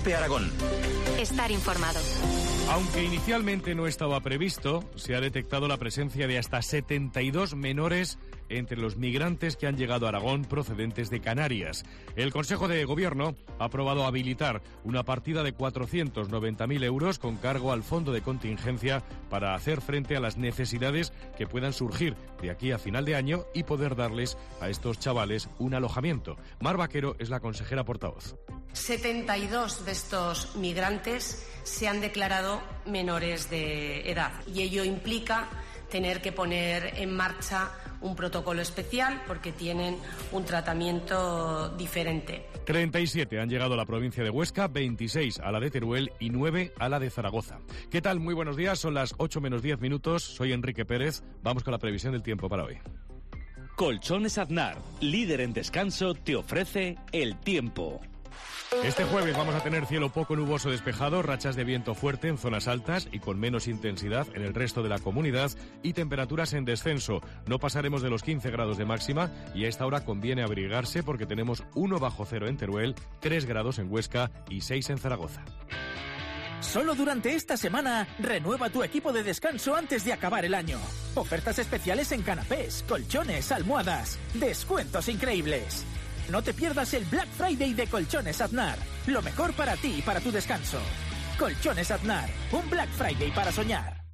COPE Aragón. Estar informado. Aunque inicialmente no estaba previsto, se ha detectado la presencia de hasta 72 menores entre los migrantes que han llegado a Aragón procedentes de Canarias. El Consejo de Gobierno ha aprobado habilitar una partida de 490.000 euros con cargo al fondo de contingencia para hacer frente a las necesidades que puedan surgir de aquí a final de año y poder darles a estos chavales un alojamiento. Mar Vaquero es la consejera portavoz. 72 de estos migrantes se han declarado menores de edad y ello implica tener que poner en marcha un protocolo especial porque tienen un tratamiento diferente. 37 han llegado a la provincia de Huesca, 26 a la de Teruel y 9 a la de Zaragoza. ¿Qué tal? Muy buenos días, son las 8 menos 10 minutos, soy Enrique Pérez, vamos con la previsión del tiempo para hoy. Colchones Aznar, líder en descanso, te ofrece el tiempo. Este jueves vamos a tener cielo poco nuboso despejado, rachas de viento fuerte en zonas altas y con menos intensidad en el resto de la comunidad y temperaturas en descenso. No pasaremos de los 15 grados de máxima y a esta hora conviene abrigarse porque tenemos 1 bajo cero en Teruel, 3 grados en Huesca y 6 en Zaragoza. Solo durante esta semana, renueva tu equipo de descanso antes de acabar el año. Ofertas especiales en canapés, colchones, almohadas. Descuentos increíbles. No te pierdas el Black Friday de Colchones Aznar. Lo mejor para ti y para tu descanso. Colchones Aznar, un Black Friday para soñar.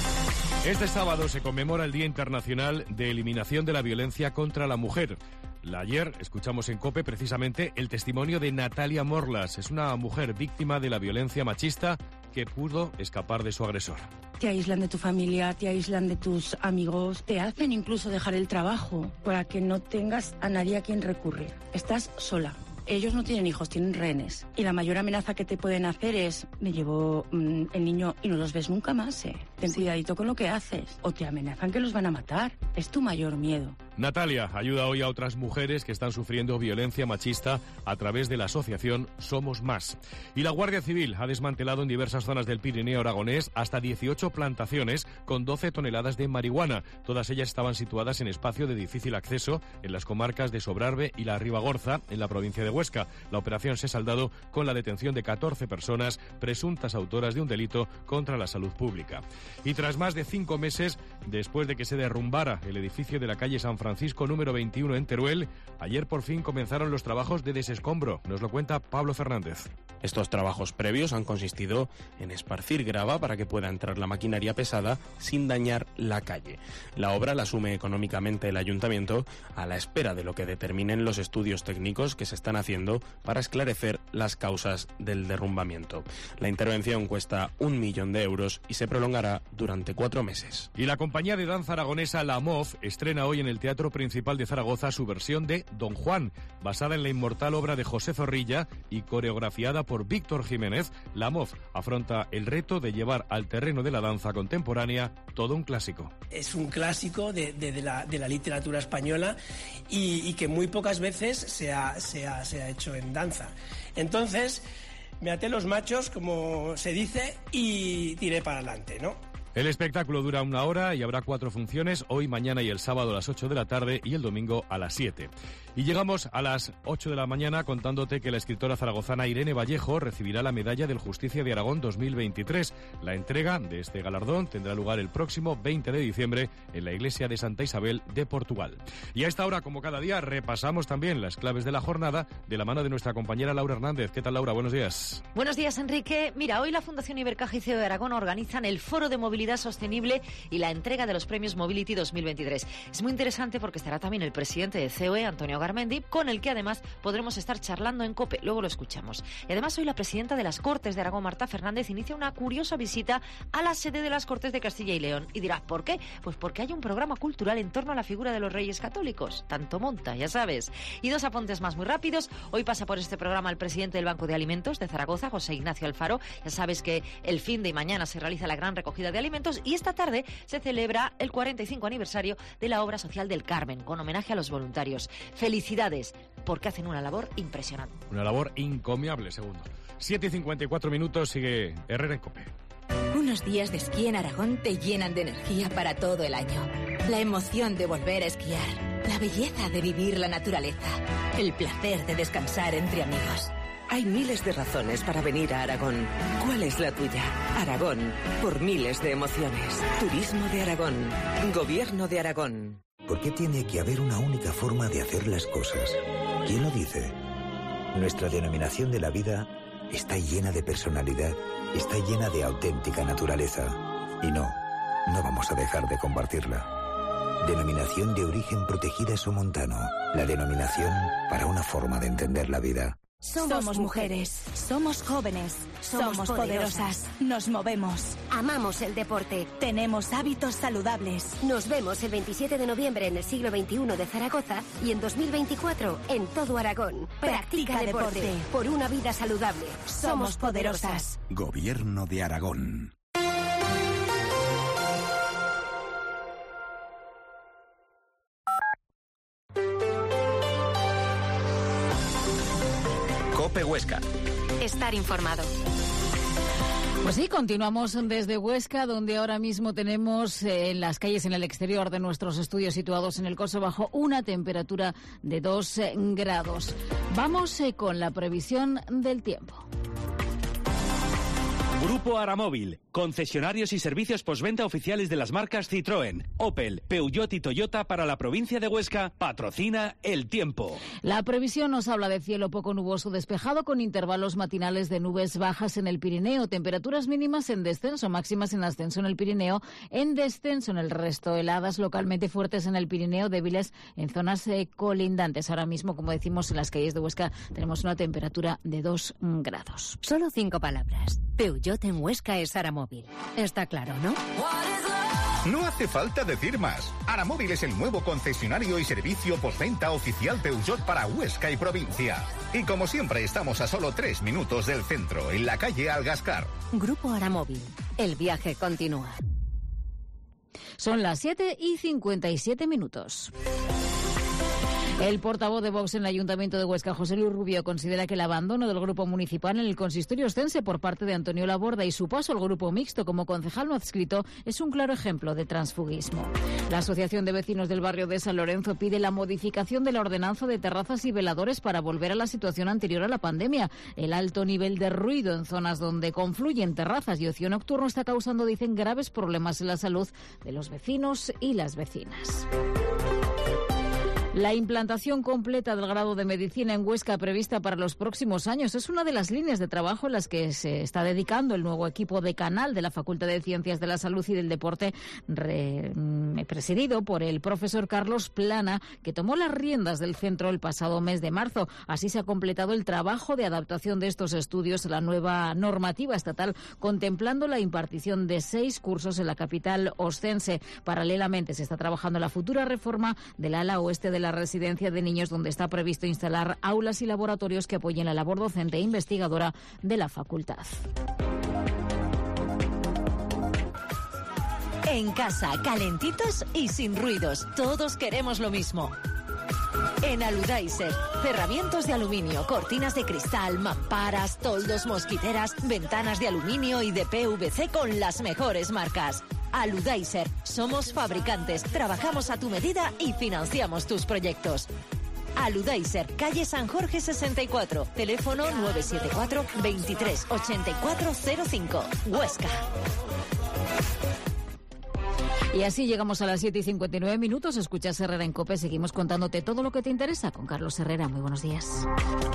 Este sábado se conmemora el Día Internacional de Eliminación de la Violencia contra la Mujer. Ayer escuchamos en COPE precisamente el testimonio de Natalia Morlas. Es una mujer víctima de la violencia machista que pudo escapar de su agresor. Te aíslan de tu familia, te aíslan de tus amigos, te hacen incluso dejar el trabajo para que no tengas a nadie a quien recurrir. Estás sola. Ellos no tienen hijos, tienen rehenes. Y la mayor amenaza que te pueden hacer es, me llevo el niño y no los ves nunca más, Ten cuidadito con lo que haces. O te amenazan que los van a matar. Es tu mayor miedo. Natalia ayuda hoy a otras mujeres que están sufriendo violencia machista a través de la asociación Somos Más. Y la Guardia Civil ha desmantelado en diversas zonas del Pirineo aragonés hasta 18 plantaciones con 12 toneladas de marihuana. Todas ellas estaban situadas en espacio de difícil acceso en las comarcas de Sobrarbe y la Ribagorza, en la provincia de Huesca. La operación se ha saldado con la detención de 14 personas presuntas autoras de un delito contra la salud pública. Y tras más de 5 meses después de que se derrumbara el edificio de la calle San Francisco número 21 en Teruel, ayer por fin comenzaron los trabajos de desescombro. Nos lo cuenta Pablo Fernández. Estos trabajos previos han consistido en esparcir grava para que pueda entrar la maquinaria pesada sin dañar la calle. La obra la asume económicamente el ayuntamiento a la espera de lo que determinen los estudios técnicos que se están haciendo para esclarecer las causas del derrumbamiento. La intervención cuesta 1 millón de euros y se prolongará durante 4 meses. Y la compañía de danza aragonesa La MOF estrena hoy en el Teatro Principal de Zaragoza su versión de Don Juan, basada en la inmortal obra de José Zorrilla y coreografiada por Víctor Jiménez. La MOF afronta el reto de llevar al terreno de la danza contemporánea todo un clásico. Es un clásico de la literatura española y que muy pocas veces se ha hecho en danza. Entonces, me até los machos, como se dice, y tiré para adelante, ¿no? El espectáculo dura 1 hora y habrá 4 funciones, hoy, mañana y el sábado a las 8 de la tarde y el domingo a las 7. Y llegamos a las 8 de la mañana contándote que la escritora zaragozana Irene Vallejo recibirá la Medalla del Justicia de Aragón 2023. La entrega de este galardón tendrá lugar el próximo 20 de diciembre en la iglesia de Santa Isabel de Portugal. Y a esta hora, como cada día, repasamos también las claves de la jornada de la mano de nuestra compañera Laura Hernández. ¿Qué tal, Laura? Buenos días. Buenos días, Enrique. Mira, hoy la Fundación Ibercaja y CEO de Aragón organizan el Foro de Movilidad Sostenible y la entrega de los premios Mobility 2023. Es muy interesante porque estará también el presidente de COE, Antonio Garmendi, con el que además podremos estar charlando en COPE. Luego lo escuchamos. Y además hoy la presidenta de las Cortes de Aragón, Marta Fernández, inicia una curiosa visita a la sede de las Cortes de Castilla y León. Y dirás, ¿por qué? Pues porque hay un programa cultural en torno a la figura de los Reyes Católicos. Tanto monta, ya sabes. Y 2 apuntes más muy rápidos. Hoy pasa por este programa el presidente del Banco de Alimentos de Zaragoza, José Ignacio Alfaro. Ya sabes que el fin de mañana se realiza la gran recogida de alimentos y esta tarde se celebra el 45 aniversario de la obra social del Carmen, con homenaje a los voluntarios. Felicidades, porque hacen una labor impresionante. Una labor encomiable, segundo. 7:54 minutos, sigue Herrera en COPE. Unos días de esquí en Aragón te llenan de energía para todo el año. La emoción de volver a esquiar, la belleza de vivir la naturaleza, el placer de descansar entre amigos. Hay miles de razones para venir a Aragón. ¿Cuál es la tuya? Aragón, por miles de emociones. Turismo de Aragón. Gobierno de Aragón. ¿Por qué tiene que haber una única forma de hacer las cosas? ¿Quién lo dice? Nuestra denominación de la vida está llena de personalidad, está llena de auténtica naturaleza. Y no vamos a dejar de compartirla. Denominación de origen protegida somontano. La denominación para una forma de entender la vida. Somos mujeres, somos jóvenes, somos poderosas, nos movemos, amamos el deporte, tenemos hábitos saludables. Nos vemos el 27 de noviembre en el siglo XXI de Zaragoza y en 2024 en todo Aragón. Practica deporte por una vida saludable. Somos poderosas. Gobierno de Aragón. COPE Huesca. Estar informado. Pues sí, continuamos desde Huesca, donde ahora mismo tenemos en las calles en el exterior de nuestros estudios situados en el Coso Bajo una temperatura de 2 grados. Vamos con la previsión del tiempo. Grupo Aramóvil, concesionarios y servicios postventa oficiales de las marcas Citroën, Opel, Peugeot y Toyota para la provincia de Huesca, patrocina el tiempo. La previsión nos habla de cielo poco nuboso despejado con intervalos matinales de nubes bajas en el Pirineo, temperaturas mínimas en descenso, máximas en ascenso en el Pirineo, en descenso en el resto, heladas localmente fuertes en el Pirineo, débiles en zonas colindantes. Ahora mismo, como decimos, en las calles de Huesca tenemos una temperatura de 2 grados. Solo 5 palabras. Peugeot en Huesca es Aramóvil. Está claro, ¿no? No hace falta decir más. Aramóvil es el nuevo concesionario y servicio postventa oficial Peugeot para Huesca y provincia. Y como siempre estamos a solo 3 minutos del centro, en la calle Algascar. Grupo Aramóvil. El viaje continúa. Son las 7:57. El portavoz de Vox en el Ayuntamiento de Huesca, José Luis Rubio, considera que el abandono del grupo municipal en el consistorio ostense por parte de Antonio Laborda y su paso al grupo mixto como concejal no adscrito es un claro ejemplo de transfugismo. La Asociación de Vecinos del barrio de San Lorenzo pide la modificación de la ordenanza de terrazas y veladores para volver a la situación anterior a la pandemia. El alto nivel de ruido en zonas donde confluyen terrazas y ocio nocturno está causando, dicen, graves problemas en la salud de los vecinos y las vecinas. La implantación completa del grado de medicina en Huesca prevista para los próximos años es una de las líneas de trabajo en las que se está dedicando el nuevo equipo decanal de la Facultad de Ciencias de la Salud y del Deporte, presidido por el profesor Carlos Plana, que tomó las riendas del centro el pasado mes de marzo. Así se ha completado el trabajo de adaptación de estos estudios a la nueva normativa estatal, contemplando la impartición de 6 cursos en la capital ostense. Paralelamente se está trabajando en la futura reforma del ala oeste de la residencia de niños, donde está previsto instalar aulas y laboratorios que apoyen la labor docente e investigadora de la facultad. En casa, calentitos y sin ruidos. Todos queremos lo mismo. En Aludaiser, cerramientos de aluminio, cortinas de cristal, mamparas, toldos, mosquiteras, ventanas de aluminio y de PVC con las mejores marcas. Aludaiser, somos fabricantes, trabajamos a tu medida y financiamos tus proyectos. Aludaiser, calle San Jorge 64, teléfono 974 23 8405, Huesca. Y así llegamos a las 7:59. Escuchas Herrera en COPE. Seguimos contándote todo lo que te interesa con Carlos Herrera. Muy buenos días.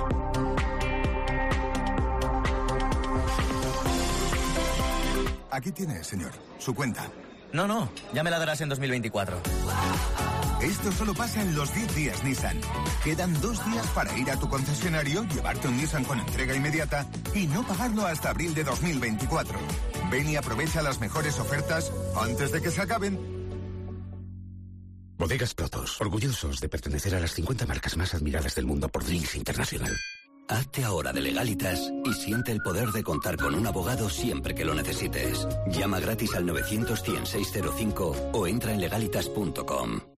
Aquí tiene, señor, su cuenta. No, ya me la darás en 2024. Esto solo pasa en los 10 días Nissan. Quedan 2 días para ir a tu concesionario, llevarte un Nissan con entrega inmediata y no pagarlo hasta abril de 2024. Ven y aprovecha las mejores ofertas antes de que se acaben. Bodegas Protos, orgullosos de pertenecer a las 50 marcas más admiradas del mundo por Drinks International. Hazte ahora de Legalitas y siente el poder de contar con un abogado siempre que lo necesites. Llama gratis al 900 100 605 o entra en legalitas.com.